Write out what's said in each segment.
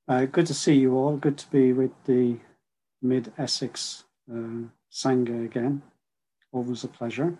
Good to see you all. Good to be with the Mid-Essex Sangha again. Always a pleasure.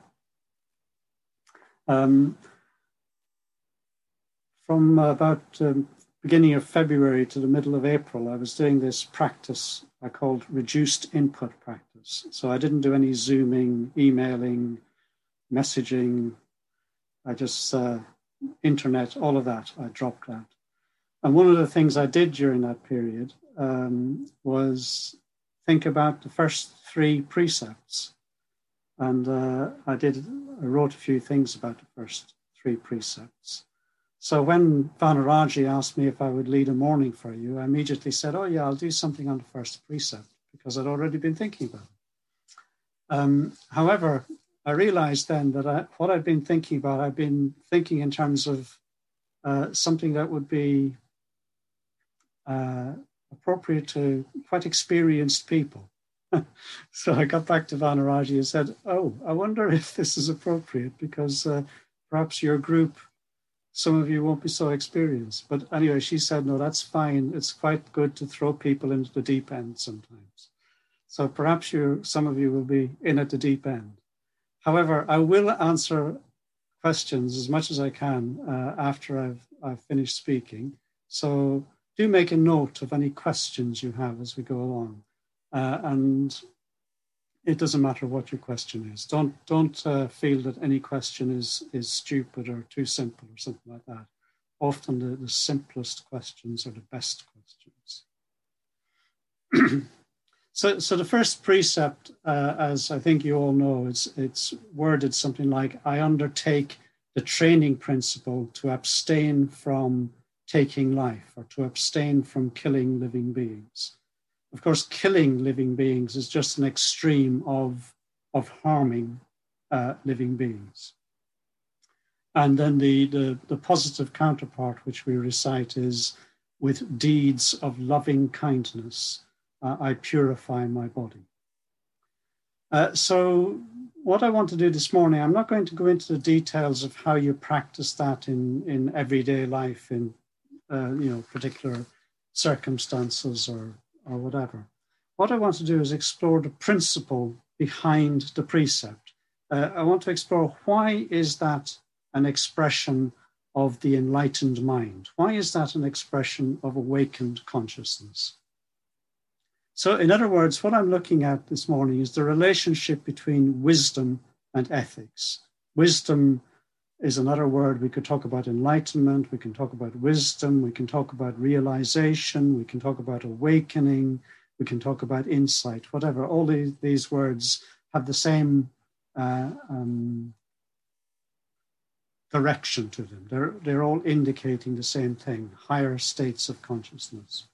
From about beginning of February to the middle of April, I was doing this practice I called reduced input practice. So I didn't do any Zooming, emailing, messaging. I just, internet, all of that, I dropped that. And one of the things I did during that period was think about the first three precepts. And I wrote a few things about the first three precepts. So when Vanaraji asked me if I would lead a morning for you, I immediately said, oh yeah, I'll do something on the first precept because I'd already been thinking about it. However, I realized then that what I'd been thinking about, I've been thinking in terms of something that would be appropriate to quite experienced people. So I got back to Vanaraji and said, oh, I wonder if this is appropriate because perhaps your group, some of you won't be so experienced. But anyway, she said, no, that's fine. It's quite good to throw people into the deep end sometimes. So perhaps some of you will be in at the deep end. However, I will answer questions as much as I can after I've finished speaking. So do make a note of any questions you have as we go along. And it doesn't matter what your question is. Don't feel that any question is stupid or too simple or something like that. Often the simplest questions are the best questions. So the first precept, as I think you all know, it's worded something like, I undertake the training principle to abstain from taking life or to abstain from killing living beings. Of course, killing living beings is just an extreme of harming living beings. And then the positive counterpart, which we recite, is with deeds of loving kindness, I purify my body. So what I want to do this morning, I'm not going to go into the details of how you practice that in everyday life, in particular circumstances or whatever. What I want to do is explore the principle behind the precept. I want to explore why is that an expression of the enlightened mind? Why is that an expression of awakened consciousness? So in other words, what I'm looking at this morning is the relationship between wisdom and ethics. Wisdom is another word. We could talk about enlightenment, we can talk about wisdom, we can talk about realization, we can talk about awakening, we can talk about insight, whatever. All these words have the same direction to them. They're all indicating the same thing, higher states of consciousness.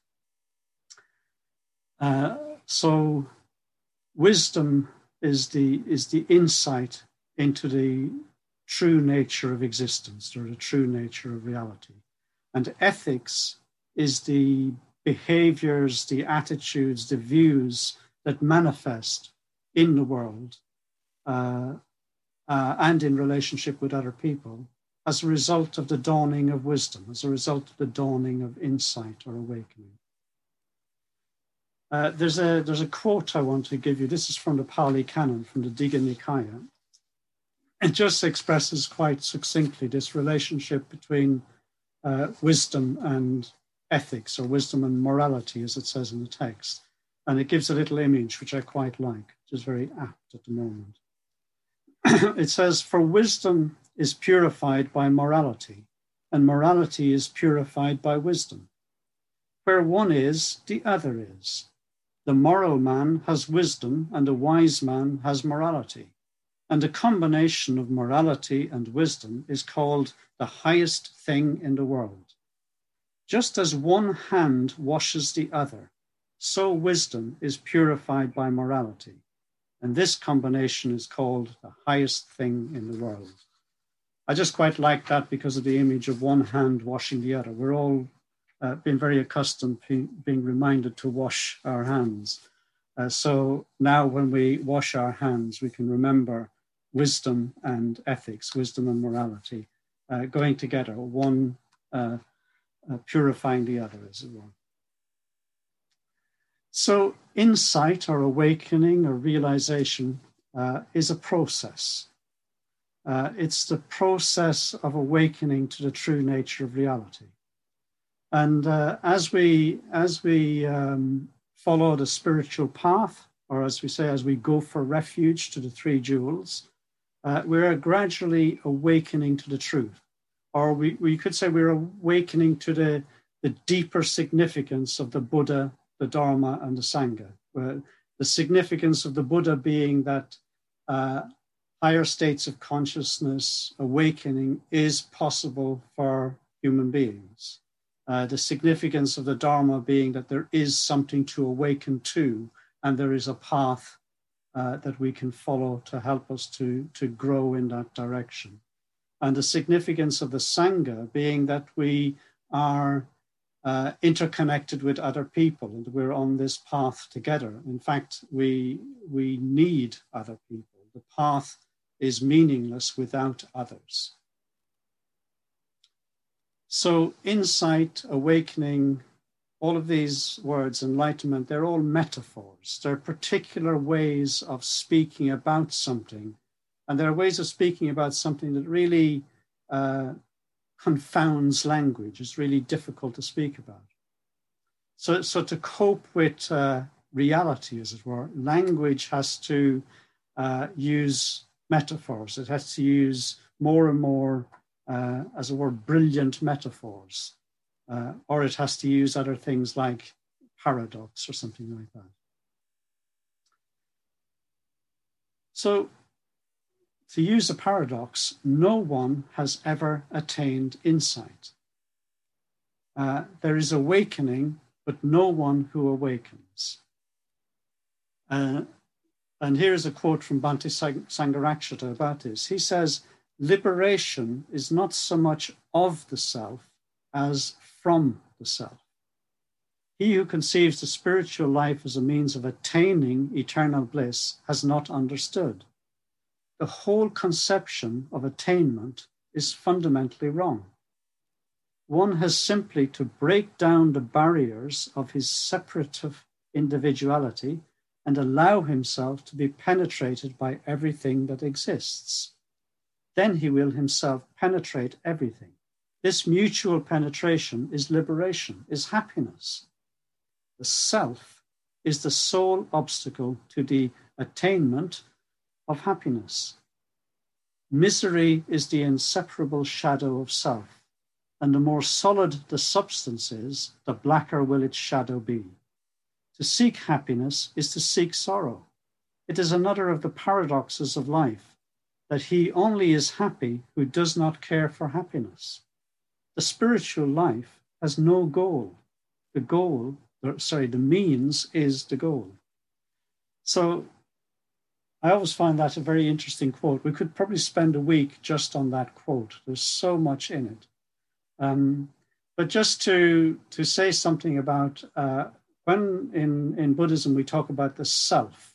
So wisdom is the insight into the true nature of existence or the true nature of reality. And ethics is the behaviors, the attitudes, the views that manifest in the world and in relationship with other people as a result of the dawning of wisdom, as a result of the dawning of insight or awakening. There's a quote I want to give you. This is from the Pali Canon, from the Digha Nikaya. It just expresses quite succinctly this relationship between wisdom and ethics, or wisdom and morality, as it says in the text. And it gives a little image, which I quite like, which is very apt at the moment. It says, for wisdom is purified by morality, and morality is purified by wisdom. Where one is, the other is. The moral man has wisdom, and the wise man has morality. And the combination of morality and wisdom is called the highest thing in the world. Just as one hand washes the other, so wisdom is purified by morality. And this combination is called the highest thing in the world. I just quite like that because of the image of one hand washing the other. We're all been very accustomed being reminded to wash our hands. So now when we wash our hands, we can remember wisdom and ethics, wisdom and morality, going together, one purifying the other, as it were. So insight or awakening or realization is a process. It's the process of awakening to the true nature of reality. And as we follow the spiritual path, or as we say, as we go for refuge to the three jewels, we're gradually awakening to the truth. Or we could say we're awakening to the deeper significance of the Buddha, the Dharma, and the Sangha. The significance of the Buddha being that higher states of consciousness, awakening is possible for human beings. The significance of the Dharma being that there is something to awaken to, and there is a path that we can follow to help us to grow in that direction. And the significance of the Sangha being that we are interconnected with other people and we're on this path together. In fact, we need other people. The path is meaningless without others. So insight, awakening, all of these words, enlightenment, they're all metaphors. They're particular ways of speaking about something. And there are ways of speaking about something that really confounds language. It's really difficult to speak about. So to cope with reality, as it were, language has to use metaphors. It has to use more and more, as it were, brilliant metaphors. Or it has to use other things like paradox or something like that. So to use a paradox, no one has ever attained insight. There is awakening, but no one who awakens. And here is a quote from Bhante Sangharakshita about this. He says, liberation is not so much of the self as from the self. He who conceives the spiritual life as a means of attaining eternal bliss has not understood. The whole conception of attainment is fundamentally wrong. One has simply to break down the barriers of his separative individuality and allow himself to be penetrated by everything that exists. Then he will himself penetrate everything. This mutual penetration is liberation, is happiness. The self is the sole obstacle to the attainment of happiness. Misery is the inseparable shadow of self, and the more solid the substance is, the blacker will its shadow be. To seek happiness is to seek sorrow. It is another of the paradoxes of life, that he only is happy who does not care for happiness. The spiritual life has no goal. The means is the goal. So I always find that a very interesting quote. We could probably spend a week just on that quote. There's so much in it. But just to say something about when in Buddhism we talk about the self,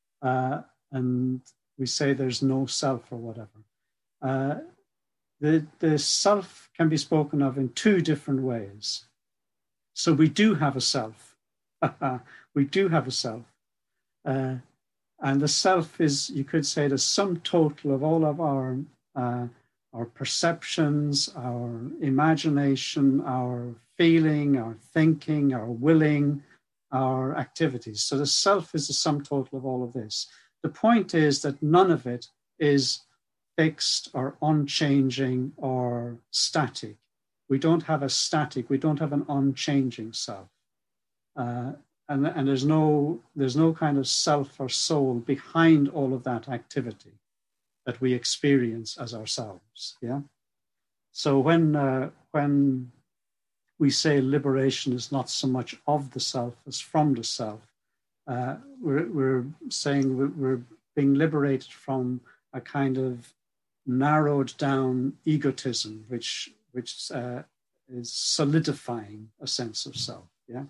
and we say there's no self or whatever. The self can be spoken of in two different ways. So we do have a self. We do have a self. And the self is, you could say, the sum total of all of our perceptions, our imagination, our feeling, our thinking, our willing, our activities. So the self is the sum total of all of this. The point is that none of it is fixed or unchanging or static. We don't have a static, we don't have an unchanging self. And there's no kind of self or soul behind all of that activity that we experience as ourselves. Yeah. So when we say liberation is not so much of the self as from the self, we're saying we're being liberated from a kind of narrowed down egotism, which is solidifying a sense of self. Yeah.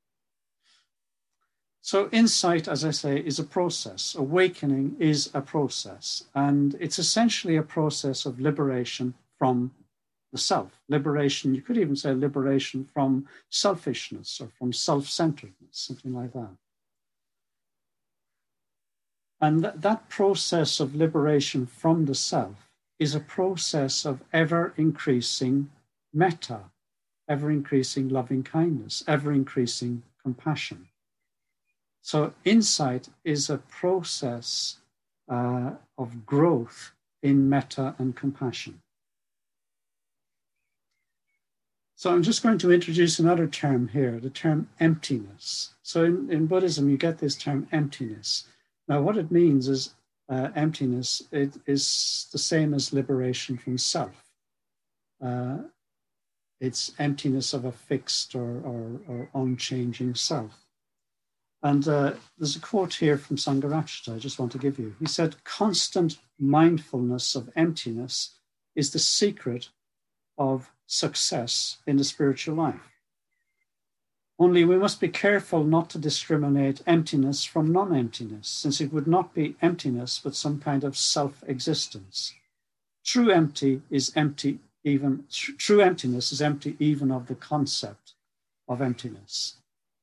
So insight, as I say, is a process. Awakening is a process, and it's essentially a process of liberation from the self. Liberation, you could even say liberation from selfishness or from self-centeredness, something like that. And that process of liberation from the self is a process of ever-increasing metta, ever-increasing loving kindness, ever-increasing compassion. So insight is a process of growth in metta and compassion. So I'm just going to introduce another term here, the term emptiness. So in Buddhism, you get this term emptiness. Now, what it means is emptiness, it is the same as liberation from self. It's emptiness of a fixed or unchanging self. And there's a quote here from Sangharakshita I just want to give you. He said, constant mindfulness of emptiness is the secret of success in the spiritual life. Only we must be careful not to discriminate emptiness from non-emptiness, since it would not be emptiness, but some kind of self-existence. True emptiness is empty even of the concept of emptiness.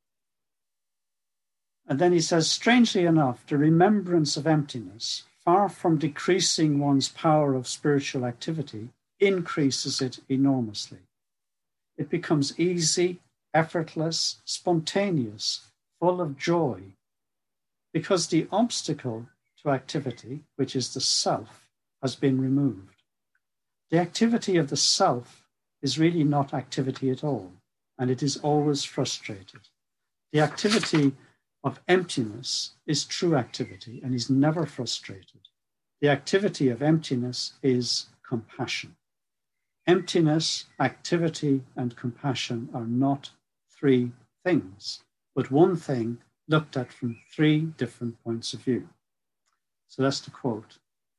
And then he says, strangely enough, the remembrance of emptiness, far from decreasing one's power of spiritual activity, increases it enormously. It becomes easy, effortless, spontaneous, full of joy, because the obstacle to activity, which is the self, has been removed. The activity of the self is really not activity at all, and it is always frustrated. The activity of emptiness is true activity and is never frustrated. The activity of emptiness is compassion. Emptiness, activity, and compassion are not three things, but one thing looked at from three different points of view. So that's the quote.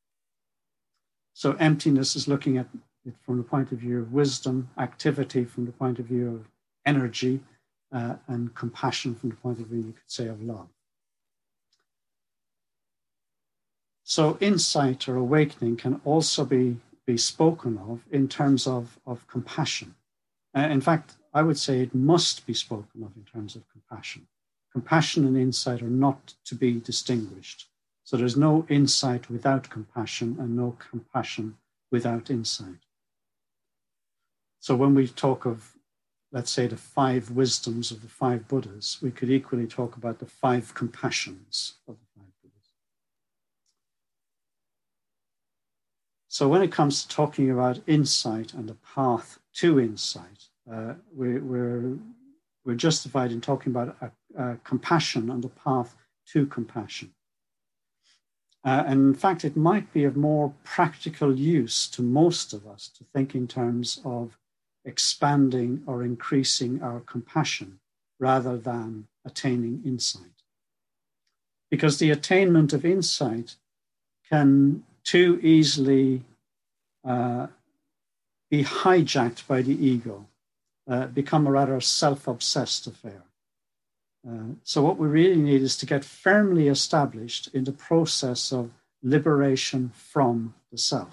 So emptiness is looking at it from the point of view of wisdom, activity from the point of view of energy, and compassion from the point of view, you could say, of love. So insight or awakening can also be spoken of in terms of compassion. In fact, I would say it must be spoken of in terms of compassion. Compassion and insight are not to be distinguished. So there's no insight without compassion and no compassion without insight. So when we talk of, let's say, the 5 wisdoms of the 5 Buddhas, we could equally talk about the 5 compassions of the 5 Buddhas. So when it comes to talking about insight and the path to insight, we're justified in talking about compassion and the path to compassion. And in fact, it might be of more practical use to most of us to think in terms of expanding or increasing our compassion rather than attaining insight. Because the attainment of insight can too easily be hijacked by the ego, become a rather self-obsessed affair. So what we really need is to get firmly established in the process of liberation from the self.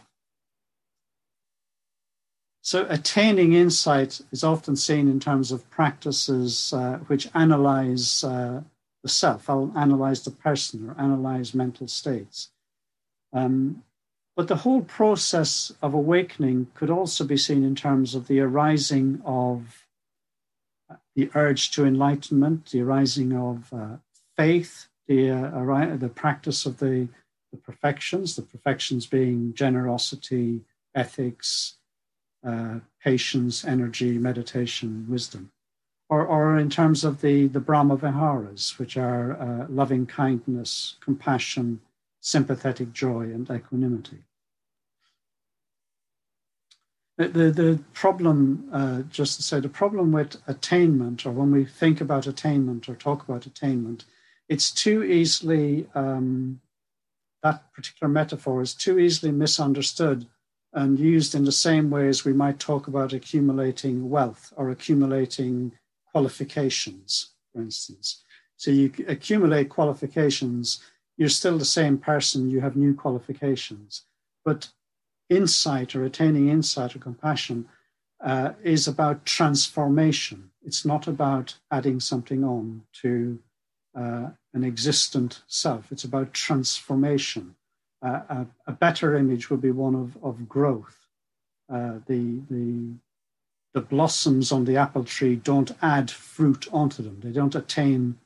So attaining insight is often seen in terms of practices which analyze the self, analyze the person or analyze mental states. But the whole process of awakening could also be seen in terms of the arising of the urge to enlightenment, the arising of faith, the practice of the perfections being generosity, ethics, patience, energy, meditation, wisdom, or in terms of the Brahma Viharas, which are loving kindness, compassion, sympathetic joy, and equanimity. The problem, just to say, the problem with attainment, or when we think about attainment or talk about attainment, it's too easily, that particular metaphor is too easily misunderstood and used in the same way as we might talk about accumulating wealth or accumulating qualifications, for instance. So you accumulate qualifications, you're still the same person, you have new qualifications. But insight or attaining insight or compassion is about transformation. It's not about adding something on to an existent self. It's about transformation. A better image would be one of growth. The blossoms on the apple tree don't add fruit onto them. They don't attain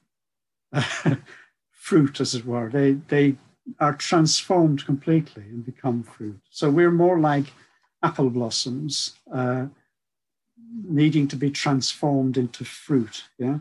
fruit, as it were. They are transformed completely and become fruit. So we're more like apple blossoms needing to be transformed into fruit. Yeah.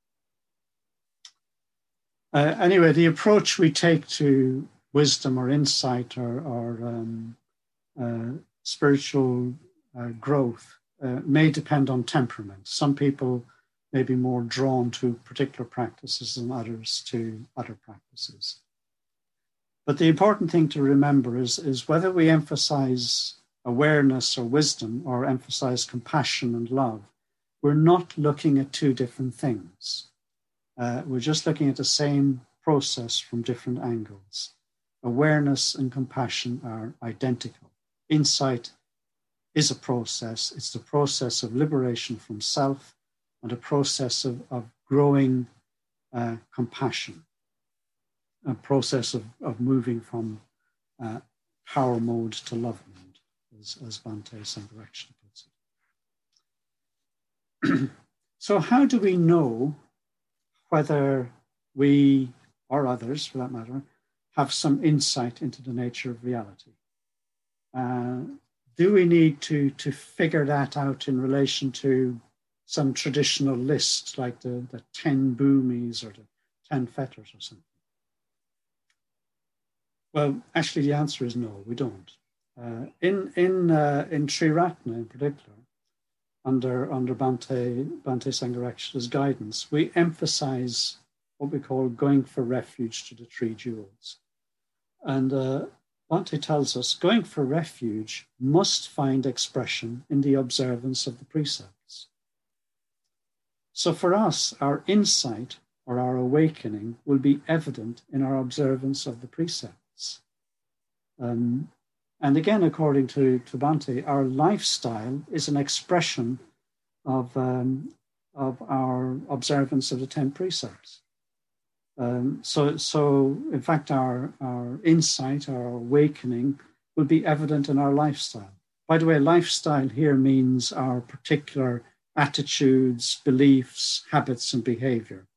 Anyway, the approach we take to wisdom or insight or spiritual growth may depend on temperament. Some people may be more drawn to particular practices than others to other practices. But the important thing to remember is whether we emphasize awareness or wisdom or emphasize compassion and love, we're not looking at two different things. We're just looking at the same process from different angles. Awareness and compassion are identical. Insight is a process. It's the process of liberation from self and a process of growing compassion, a process of moving from power mode to love mode, as Bhante Sangharakshita puts it. So how do we know whether we, or others for that matter, have some insight into the nature of reality? Do we need to figure that out in relation to some traditional list, like the 10 bhumis or the 10 fetters or something? Well, actually, the answer is no, we don't. In Triratna in particular, under Bhante Sangharakshita's guidance, we emphasize what we call going for refuge to the three jewels. And Bhante tells us going for refuge must find expression in the observance of the precepts. So for us, our insight or our awakening will be evident in our observance of the precepts. And again, according to Bhante, our lifestyle is an expression of our observance of the 10 precepts. So in fact, our insight, our awakening will be evident in our lifestyle. By the way, lifestyle here means our particular attitudes, beliefs, habits, and behavior.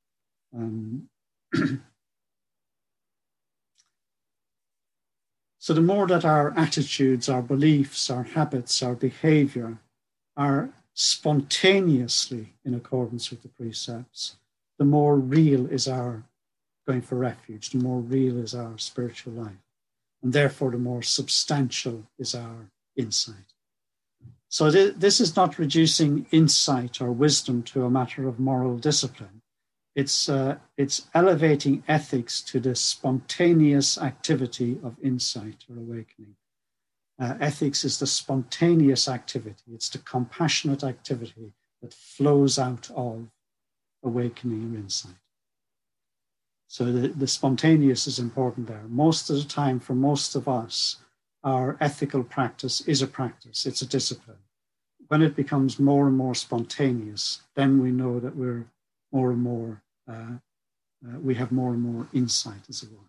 So the more that our attitudes, our beliefs, our habits, our behavior are spontaneously in accordance with the precepts, the more real is our going for refuge, the more real is our spiritual life. And therefore, the more substantial is our insight. So this is not reducing insight or wisdom to a matter of moral discipline. It's elevating ethics to the spontaneous activity of insight or awakening. Ethics is the spontaneous activity. It's the compassionate activity that flows out of awakening or insight. So the spontaneous is important there. Most of the time, for most of us, our ethical practice is a practice. It's a discipline. When it becomes more and more spontaneous, then we know that we're more and more, we have more and more insight, as it were.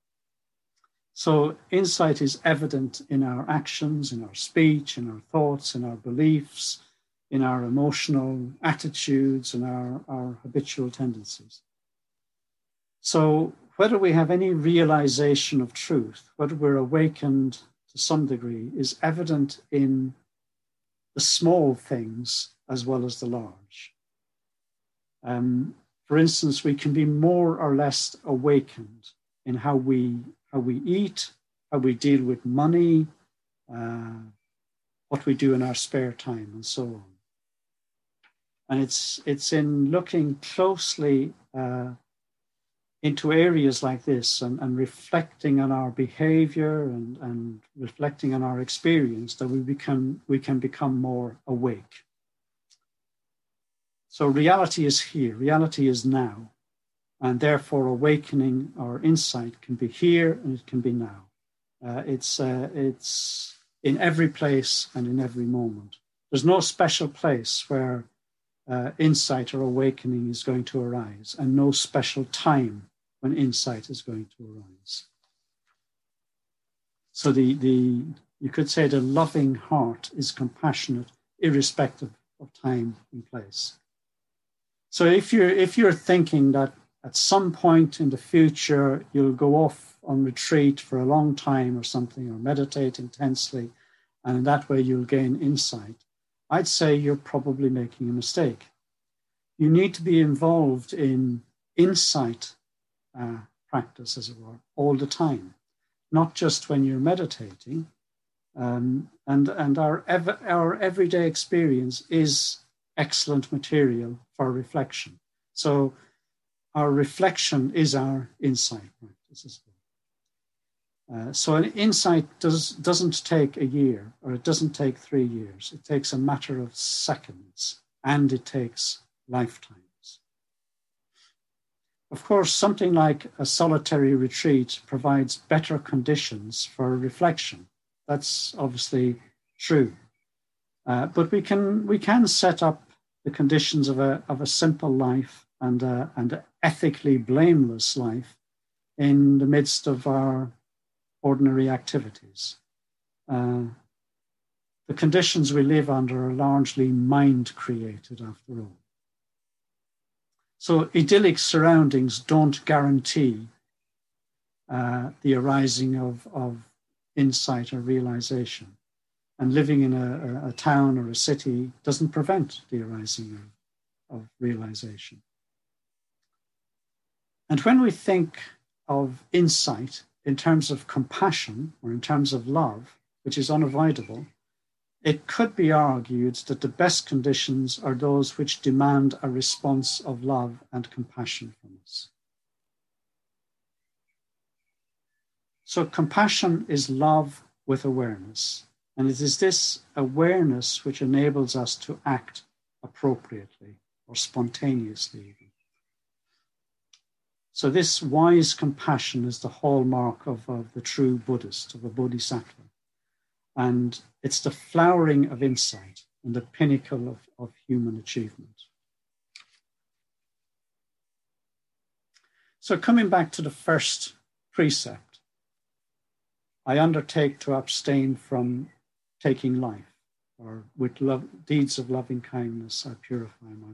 So insight is evident in our actions, in our speech, in our thoughts, in our beliefs, in our emotional attitudes, and our habitual tendencies. So whether we have any realization of truth, whether we're awakened to some degree, is evident in the small things as well as the large. For instance, we can be more or less awakened in how we eat, how we deal with money, what we do in our spare time, and so on. And it's in looking closely into areas like this and reflecting on our behavior and reflecting on our experience that we can become more awake. So reality is here, reality is now, and therefore awakening or insight can be here and it can be now. It's in every place and in every moment. There's no special place where insight or awakening is going to arise, and no special time when insight is going to arise. So you could say the loving heart is compassionate, irrespective of time and place. So if you're thinking that at some point in the future you'll go off on retreat for a long time or something, or meditate intensely, and in that way you'll gain insight, I'd say you're probably making a mistake. You need to be involved in insight practice, as it were, all the time, not just when you're meditating. And our everyday experience is excellent material for reflection. So our reflection is our insight practice as well. So an insight doesn't take a year, or it doesn't take 3 years. It takes a matter of seconds, and it takes lifetimes. Of course, something like a solitary retreat provides better conditions for reflection. That's obviously true. But we can set up the conditions of a simple life and an ethically blameless life in the midst of our ordinary activities. The conditions we live under are largely mind-created, after all. So idyllic surroundings don't guarantee the arising of insight or realization. And living in a town or a city doesn't prevent the arising of realization. And when we think of insight in terms of compassion or in terms of love, which is unavoidable, it could be argued that the best conditions are those which demand a response of love and compassion from us. So compassion is love with awareness. And it is this awareness which enables us to act appropriately or spontaneously even. So this wise compassion is the hallmark of the true Buddhist, of a bodhisattva. And it's the flowering of insight and the pinnacle of human achievement. So coming back to the first precept, I undertake to abstain from taking life, or with deeds of loving kindness, I purify my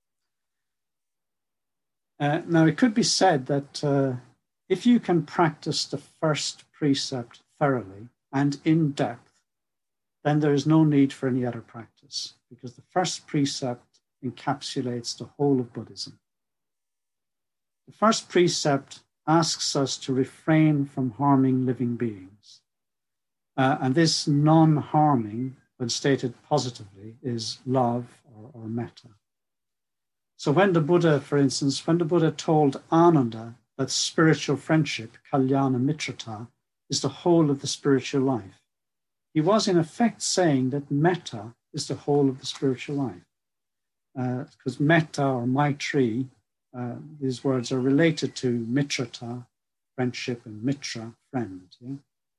body. Now, it could be said that if you can practice the first precept thoroughly and in depth, then there is no need for any other practice, because the first precept encapsulates the whole of Buddhism. The first precept asks us to refrain from harming living beings. And this non-harming, when stated positively, is love or metta. So when the Buddha, for instance, when the Buddha told Ananda that spiritual friendship, kalyana mitrata, is the whole of the spiritual life, he was in effect saying that metta is the whole of the spiritual life. Because metta or maitri, these words are related to mitrata, friendship, and mitra, friend. Yeah?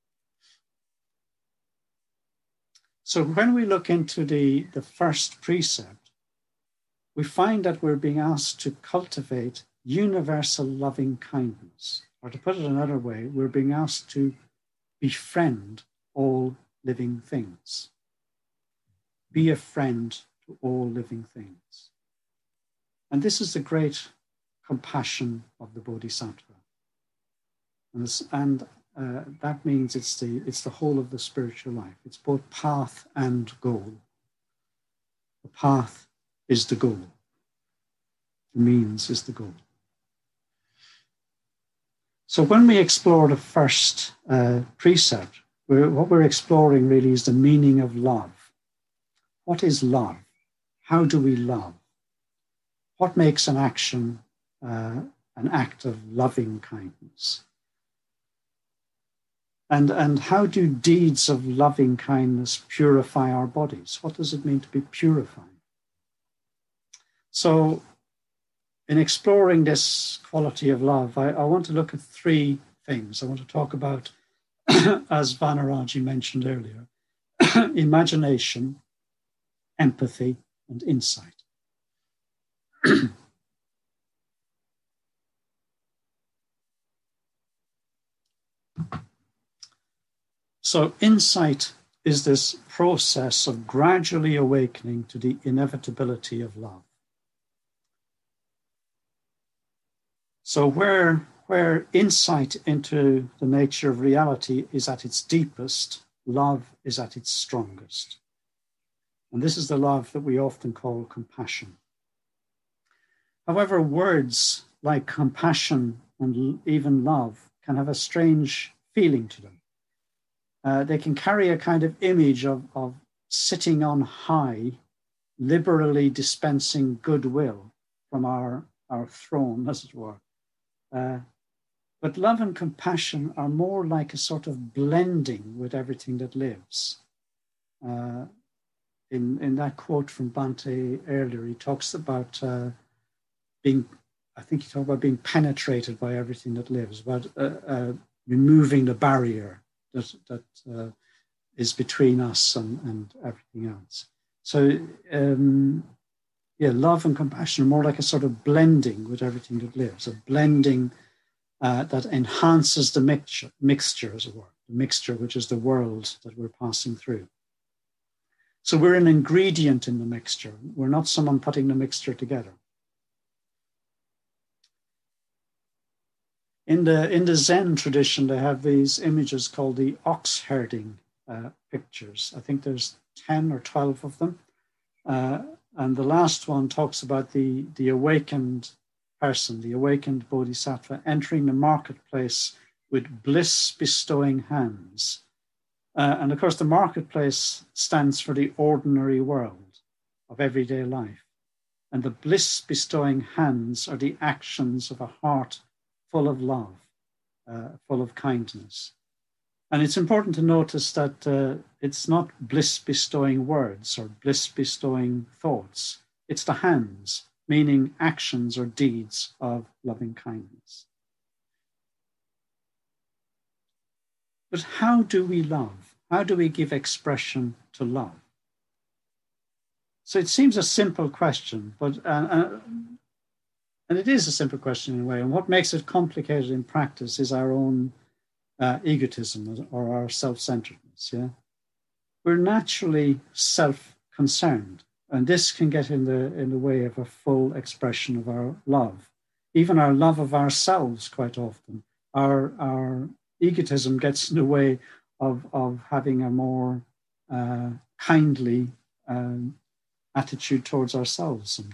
So when we look into the first precept, we find that we're being asked to cultivate universal loving kindness. Or to put it another way, we're being asked to befriend all living things. Be a friend to all living things. And this is the great compassion of the Bodhisattva. And that means it's the whole of the spiritual life. It's both path and goal. The path is the goal. The means is the goal. So when we explore the first precept, what we're exploring really is the meaning of love. What is love? How do we love? What makes an action an act of loving kindness? And how do deeds of loving kindness purify our bodies? What does it mean to be purified? So in exploring this quality of love, I want to look at 3 things. I want to talk about, as Vanaraji mentioned earlier, imagination, empathy, and insight. So insight is this process of gradually awakening to the inevitability of love. So where insight into the nature of reality is at its deepest, love is at its strongest. And this is the love that we often call compassion. However, words like compassion and even love can have a strange feeling to them. They can carry a kind of image of sitting on high, liberally dispensing goodwill from our throne, as it were. But love and compassion are more like a sort of blending with everything that lives. In that quote from Bhante earlier, he talks about being penetrated by everything that lives, about removing the barrier that is between us and everything else. So, love and compassion are more like a sort of blending with everything that lives, a blending that enhances the mixture, as it were, the mixture which is the world that we're passing through. So we're an ingredient in the mixture. We're not someone putting the mixture together. In the Zen tradition, they have these images called the ox herding pictures. I think there's 10 or 12 of them. And the last one talks about the awakened person, the awakened bodhisattva, entering the marketplace with bliss-bestowing hands. And of course, the marketplace stands for the ordinary world of everyday life. And the bliss-bestowing hands are the actions of a heart full of love, full of kindness. And it's important to notice that it's not bliss-bestowing words or bliss-bestowing thoughts. It's the hands, meaning actions or deeds of loving kindness. But how do we love? How do we give expression to love? So it seems a simple question, but and it is a simple question in a way. And what makes it complicated in practice is our own egotism or our self-centeredness. Yeah, we're naturally self-concerned, and this can get in the way of a full expression of our love, even our love of ourselves. Quite often, our egotism gets in the way of having a more kindly attitude towards ourselves sometimes.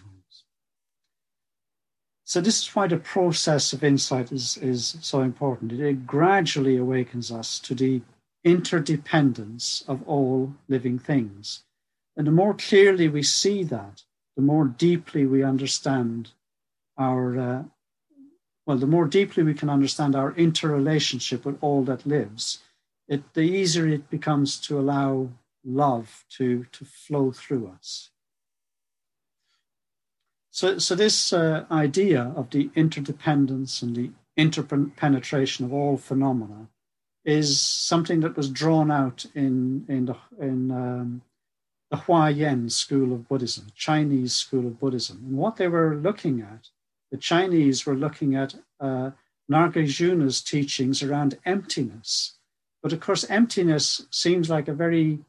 So this is why the process of insight is so important. It gradually awakens us to the interdependence of all living things. And the more clearly we see that, the more deeply we understand the more deeply we can understand our interrelationship with all that lives, the easier it becomes to allow love to flow through us. So this idea of the interdependence and the interpenetration of all phenomena is something that was drawn out in the Huayan school of Buddhism, Chinese school of Buddhism. And what they were looking at, the Chinese were looking at Nagarjuna's teachings around emptiness. But of course, emptiness seems like a very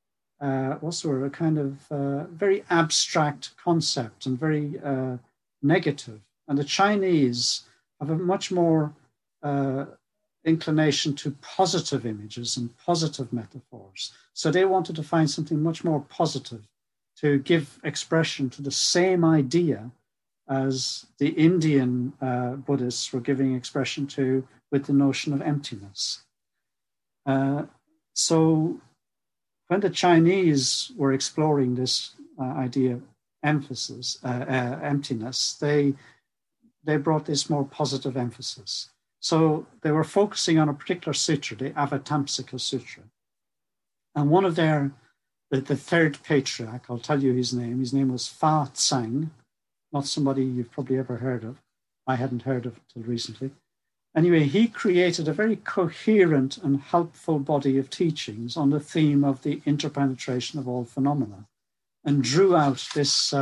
very abstract concept and very negative. And the Chinese have a much more inclination to positive images and positive metaphors. So they wanted to find something much more positive to give expression to the same idea as the Indian Buddhists were giving expression to with the notion of emptiness. So when the Chinese were exploring this idea of emptiness, they brought this more positive emphasis. So they were focusing on a particular sutra, the Avatamsaka Sutra. And one of the third patriarch, I'll tell you his name was Fa Tsang, not somebody you've probably ever heard of. I hadn't heard of until recently. Anyway, he created a very coherent and helpful body of teachings on the theme of the interpenetration of all phenomena. and drew out this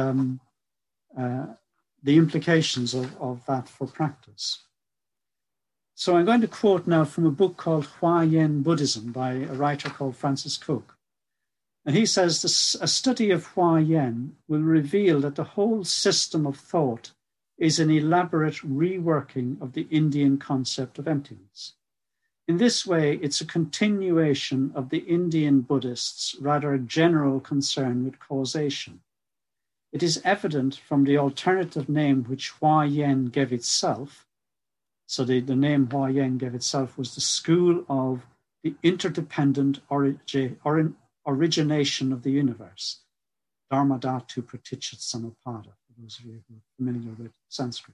the implications of that for practice. So I'm going to quote now from a book called Huayan Buddhism by a writer called Francis Cook. And he says a study of Huayan will reveal that the whole system of thought is an elaborate reworking of the Indian concept of emptiness. In this way, it's a continuation of the Indian Buddhists' rather general concern with causation. It is evident from the alternative name which Huayan gave itself. So the name Huayan gave itself was the school of the interdependent origination of the universe. Dharmadhatu Pratichat Samappada, for those of you who are familiar with Sanskrit.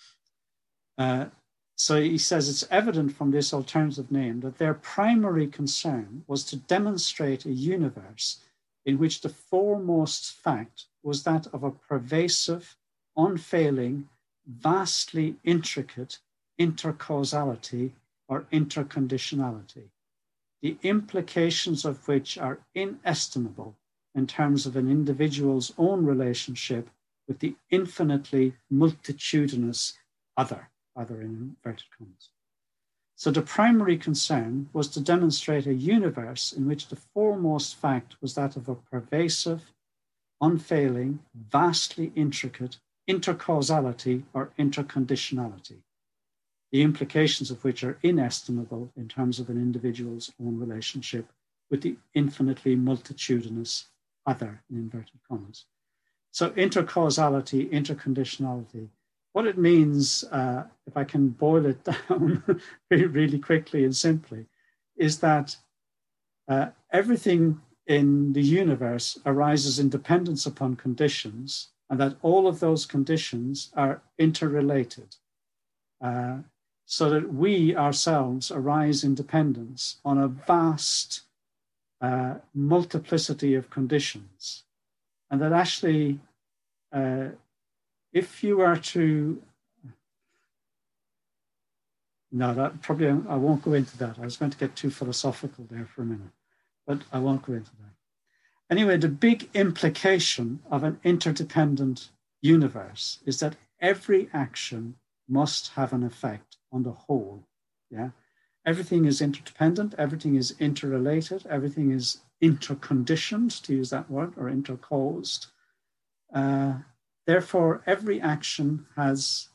So he says it's evident from this alternative name that their primary concern was to demonstrate a universe in which the foremost fact was that of a pervasive, unfailing, vastly intricate intercausality or interconditionality, the implications of which are inestimable in terms of an individual's own relationship with the infinitely multitudinous other in inverted commas. So the primary concern was to demonstrate a universe in which the foremost fact was that of a pervasive, unfailing, vastly intricate intercausality or interconditionality, the implications of which are inestimable in terms of an individual's own relationship with the infinitely multitudinous other in inverted commas. So intercausality, interconditionality, what it means, if I can boil it down really quickly and simply, is that everything in the universe arises in dependence upon conditions, and that all of those conditions are interrelated, so that we ourselves arise in dependence on a vast multiplicity of conditions, and that actually if you are to, no, that probably, I won't go into that. I was going to get too philosophical there for a minute, but I won't go into that. Anyway, the big implication of an interdependent universe is that every action must have an effect on the whole. Yeah, everything is interdependent, everything is interrelated, everything is interconditioned, to use that word, or intercaused. Therefore, every action has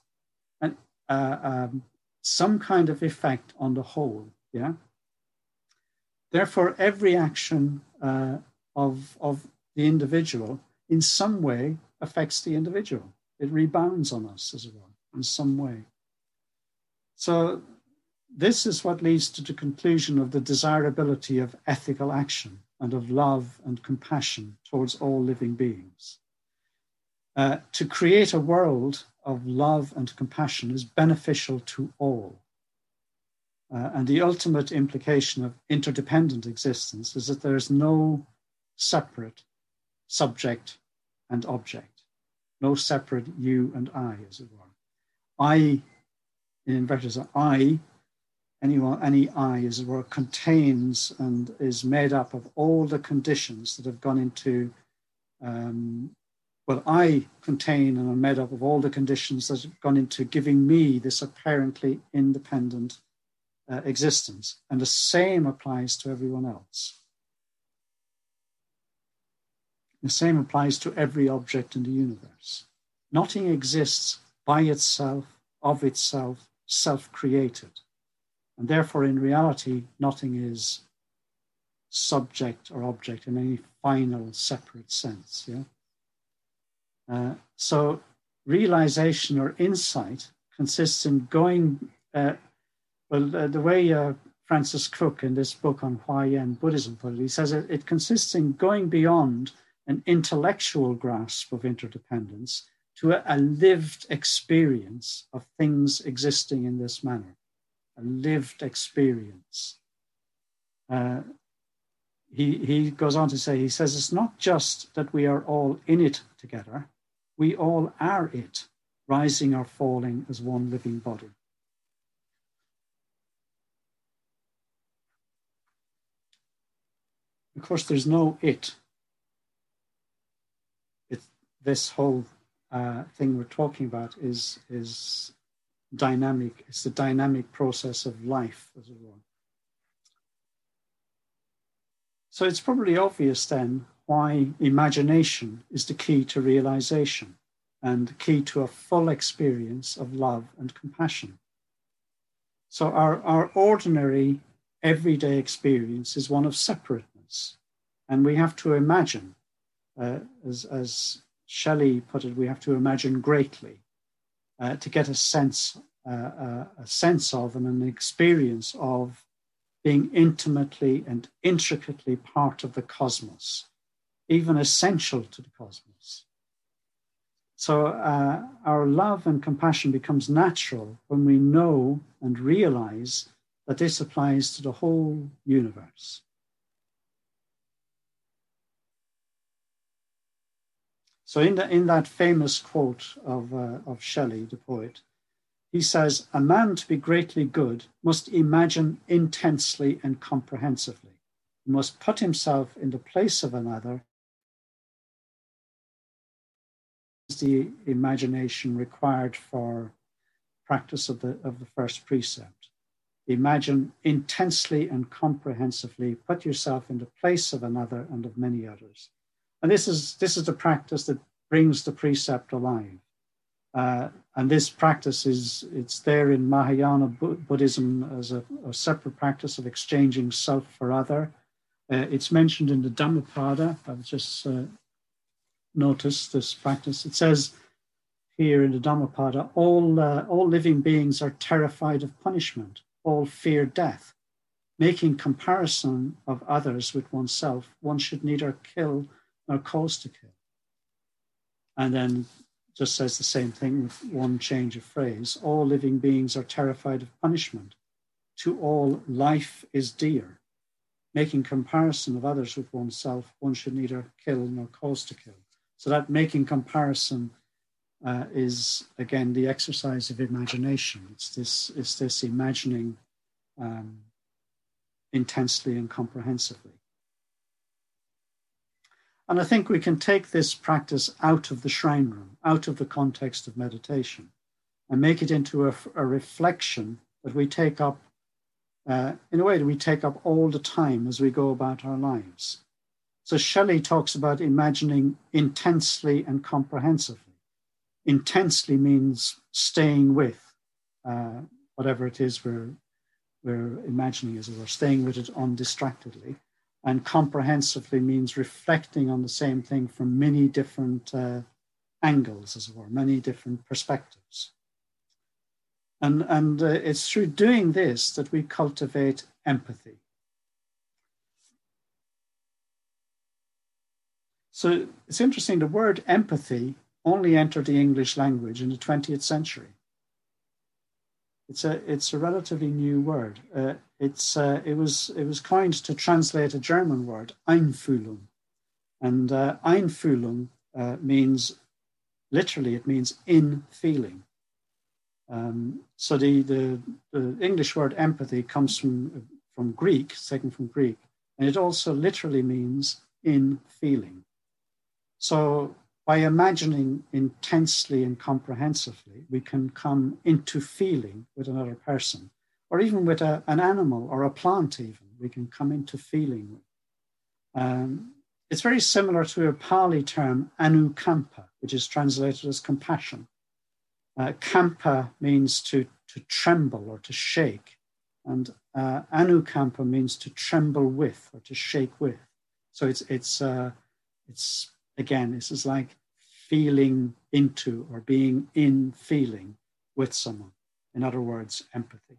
some kind of effect on the whole. Yeah. Therefore, every action of the individual in some way affects the individual. It rebounds on us, as it were, in some way. So this is what leads to the conclusion of the desirability of ethical action and of love and compassion towards all living beings. To create a world of love and compassion is beneficial to all. And the ultimate implication of interdependent existence is that there is no separate subject and object, no separate you and I, as it were. I, in inverted commas, any I, as it were, contains and is made up of all the conditions that have gone into I contain and am made up of all the conditions that have gone into giving me this apparently independent existence. And the same applies to everyone else. The same applies to every object in the universe. Nothing exists by itself, of itself, self-created. And therefore, in reality, nothing is subject or object in any final separate sense. Yeah. So realization or insight consists in going, the way Francis Cook in this book on Huayan Buddhism put it, he says it consists in going beyond an intellectual grasp of interdependence to a lived experience of things existing in this manner, a lived experience. He goes on to say, he says, it's not just that we are all in it together, we all are it, rising or falling as one living body. Of course, there's no it. this whole thing we're talking about is dynamic. It's the dynamic process of life, as it were. So it's probably obvious then why imagination is the key to realization and the key to a full experience of love and compassion. So our ordinary everyday experience is one of separateness. And we have to imagine, as Shelley put it, we have to imagine greatly to get a sense of and an experience of being intimately and intricately part of the cosmos, even essential to the cosmos. So our love and compassion becomes natural when we know and realize that this applies to the whole universe. So in that famous quote of Shelley, the poet, he says, "A man to be greatly good must imagine intensely and comprehensively. He must put himself in the place of another." The imagination required for practice of the first precept. Imagine intensely and comprehensively, put yourself in the place of another and of many others. And this is the practice that brings the precept alive. And this practice it's there in Mahayana Buddhism as a separate practice of exchanging self for other. It's mentioned in the Dhammapada. I've just noticed this practice. It says here in the Dhammapada, all living beings are terrified of punishment. All fear death. Making comparison of others with oneself, one should neither kill nor cause to kill. And then just says the same thing with one change of phrase. All living beings are terrified of punishment. To all, life is dear. Making comparison of others with oneself, one should neither kill nor cause to kill. So that making comparison is, again, the exercise of imagination. It's this imagining intensely and comprehensively. And I think we can take this practice out of the shrine room, out of the context of meditation, and make it into a reflection that we take up, in a way that we take up all the time as we go about our lives. So Shelley talks about imagining intensely and comprehensively. Intensely means staying with whatever it is we're imagining, as it were, staying with it undistractedly. And comprehensively means reflecting on the same thing from many different angles, as it were, many different perspectives. And it's through doing this that we cultivate empathy. So it's interesting, the word empathy only entered the English language in the 20th century. It's a relatively new word. It was coined to translate a German word, Einfühlung. And Einfühlung means, literally, it means in feeling. So the English word empathy comes from Greek, it's taken from Greek, and it also literally means in feeling. So by imagining intensely and comprehensively, we can come into feeling with another person, or even with an animal or a plant even, we can come into feeling with. It's very similar to a Pali term, anukampa, which is translated as compassion. Kampa means to tremble or to shake, and anukampa means to tremble with or to shake with. So it's again, this is like feeling into or being in feeling with someone. In other words, empathy.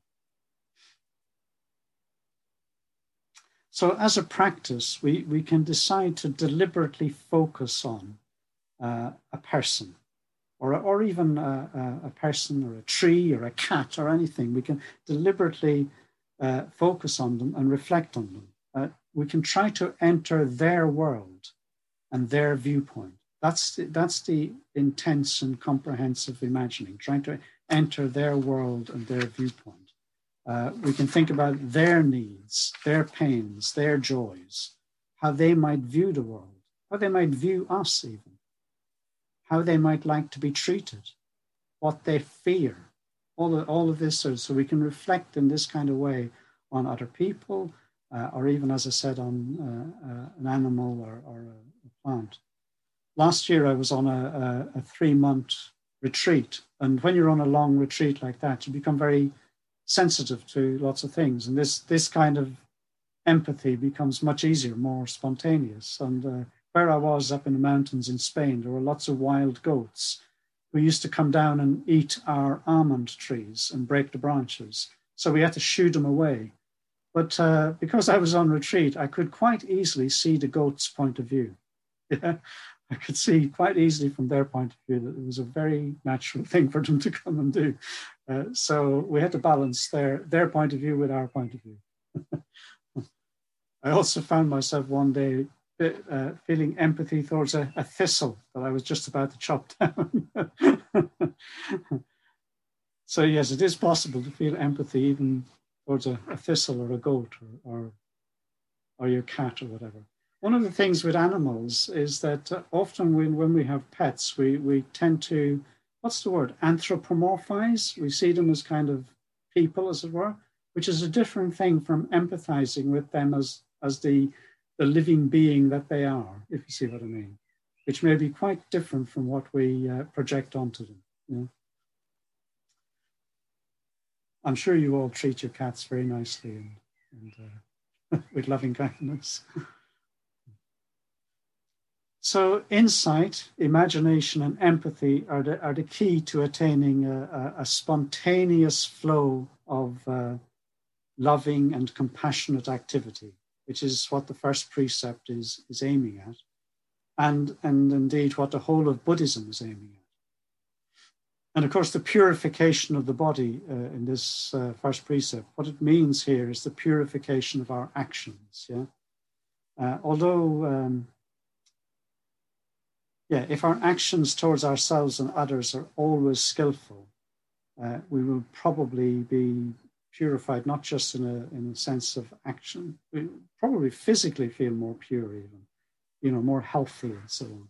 So as a practice, we can decide to deliberately focus on a person, or even a person or a tree or a cat or anything. We can deliberately focus on them and reflect on them. We can try to enter their world and their viewpoint. That's the intense and comprehensive imagining, trying to enter their world and their viewpoint. We can think about their needs, their pains, their joys, how they might view the world, how they might view us even. how they might like to be treated, what they fear, all of this, so we can reflect in this kind of way on other people, or even, as I said, on an animal or a plant. Last year, I was on a 3-month retreat. And when you're on a long retreat like that, you become very sensitive to lots of things. And this kind of empathy becomes much easier, more spontaneous. And where I was up in the mountains in Spain, there were lots of wild goats who used to come down and eat our almond trees and break the branches. So we had to shoo them away. But because I was on retreat, I could quite easily see the goats' point of view. Yeah? I could see quite easily from their point of view that it was a very natural thing for them to come and do. So we had to balance their point of view with our point of view. I also found myself one day feeling empathy towards a thistle that I was just about to chop down. So yes, it is possible to feel empathy even towards a thistle or a goat or your cat or whatever. One of the things with animals is that often when we have pets, we tend to, what's the word, anthropomorphize. We see them as kind of people, as it were, which is a different thing from empathizing with them as the living being that they are, if you see what I mean, which may be quite different from what we project onto them. You know? I'm sure you all treat your cats very nicely and with loving kindness. So insight, imagination, and empathy are the key to attaining a spontaneous flow of loving and compassionate activity, which is what the first precept is aiming at, and indeed what the whole of Buddhism is aiming at. And of course, the purification of the body in this first precept, what it means here is the purification of our actions. Yeah, if our actions towards ourselves and others are always skillful, we will probably be purified, not just in a sense of action. We probably physically feel more pure even, more healthy and so on.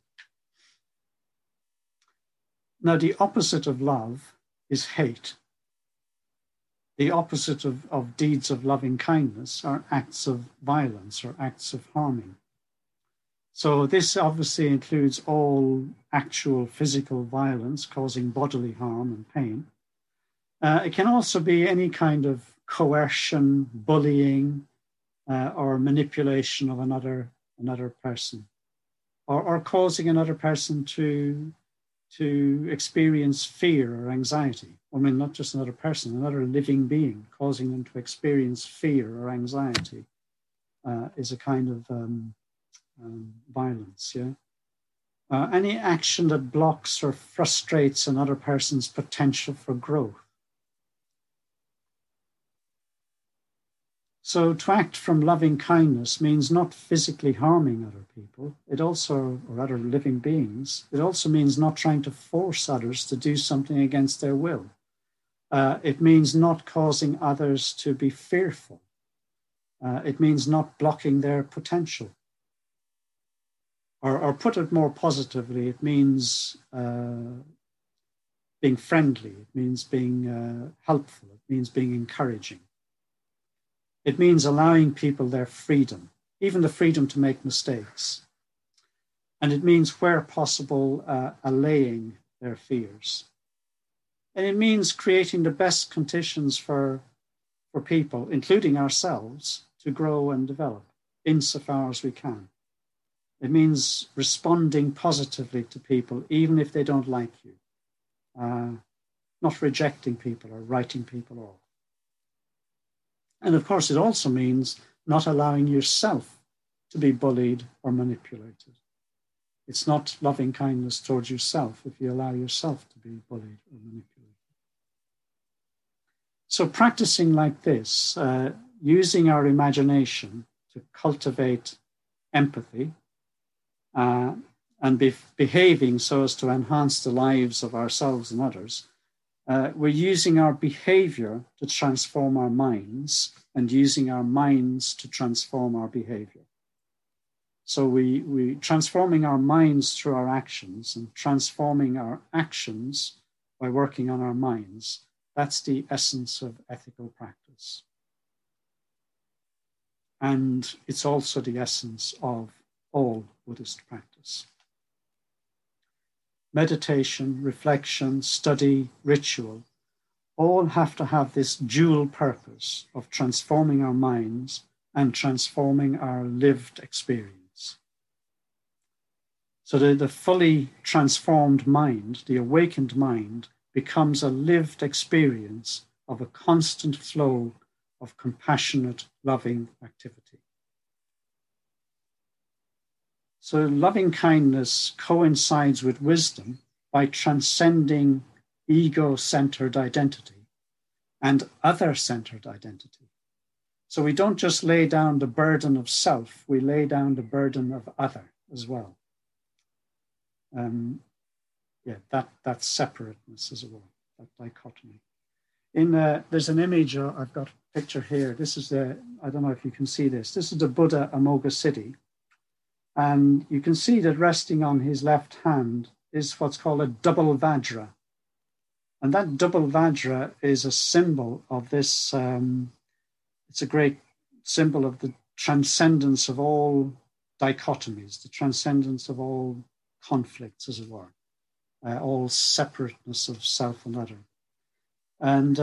Now, the opposite of love is hate. The opposite of deeds of loving kindness are acts of violence or acts of harming. So this obviously includes all actual physical violence causing bodily harm and pain. It can also be any kind of coercion, bullying, or manipulation of another person, or causing another person to experience fear or anxiety. I mean, not just another person, another living being, causing them to experience fear or anxiety is a kind of violence, yeah? Any action that blocks or frustrates another person's potential for growth. So to act from loving kindness means not physically harming other people. It also, or other living beings, it also means not trying to force others to do something against their will. It means not causing others to be fearful. It means not blocking their potential. Or put it more positively, it means being friendly. It means being helpful. It means being encouraging. It means allowing people their freedom, even the freedom to make mistakes. And it means, where possible, allaying their fears. And it means creating the best conditions for people, including ourselves, to grow and develop insofar as we can. It means responding positively to people, even if they don't like you, not rejecting people or writing people off. And of course, it also means not allowing yourself to be bullied or manipulated. It's not loving kindness towards yourself if you allow yourself to be bullied or manipulated. So practicing like this, using our imagination to cultivate empathy, and behaving so as to enhance the lives of ourselves and others, we're using our behavior to transform our minds and using our minds to transform our behavior. So we transforming our minds through our actions and transforming our actions by working on our minds. That's the essence of ethical practice. And it's also the essence of all Buddhist practice. Meditation, reflection, study, ritual, all have to have this dual purpose of transforming our minds and transforming our lived experience. So the fully transformed mind, the awakened mind, becomes a lived experience of a constant flow of compassionate, loving activity. So loving kindness coincides with wisdom by transcending ego-centered identity and other-centered identity. So we don't just lay down the burden of self, we lay down the burden of other as well. That separateness as well, that dichotomy. There's an image, I've got a picture here. This is I don't know if you can see this. This is the Buddha Amoghasiddhi. And you can see that resting on his left hand is what's called a double Vajra. And that double Vajra is a symbol of this, it's a great symbol of the transcendence of all dichotomies, the transcendence of all conflicts, as it were, all separateness of self and other. And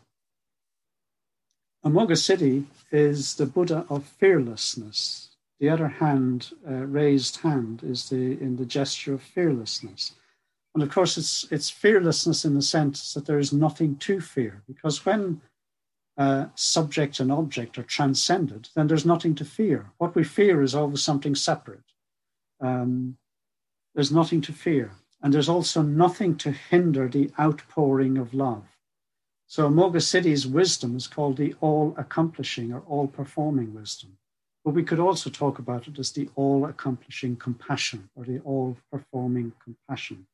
Amoghasiddhi is the Buddha of fearlessness. The other hand, raised hand, is in the gesture of fearlessness. And of course, it's fearlessness in the sense that there is nothing to fear, because when subject and object are transcended, then there's nothing to fear. What we fear is always something separate. There's nothing to fear. And there's also nothing to hinder the outpouring of love. So Amoghasiddhi's wisdom is called the all-accomplishing or all-performing wisdom. But we could also talk about it as the all-accomplishing compassion or the all-performing compassion.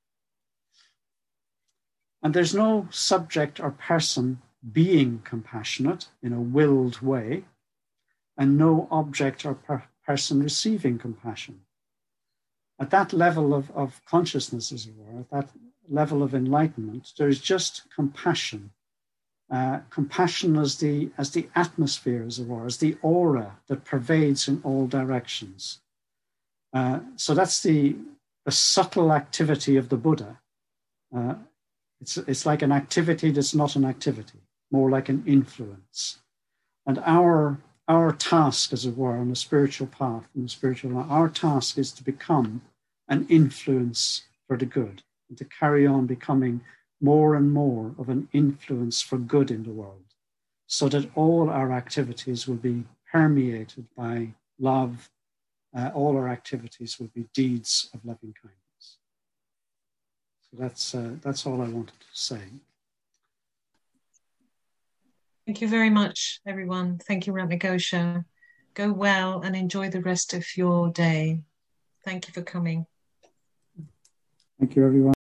And there's no subject or person being compassionate in a willed way, and no object or person receiving compassion. At that level of consciousness, as it were, at that level of enlightenment, there is just compassion. Compassion as the atmosphere, as it were, as the aura that pervades in all directions. So that's the subtle activity of the Buddha. It's like an activity that's not an activity, more like an influence. And our task, as it were, on the spiritual path, in the spiritual life, our task is to become an influence for the good, and to carry on becoming more and more of an influence for good in the world, so that all our activities will be permeated by love. All our activities will be deeds of loving kindness. So that's all I wanted to say. Thank you very much, everyone. Thank you, Ratnagosha. Go well and enjoy the rest of your day. Thank you for coming. Thank you, everyone.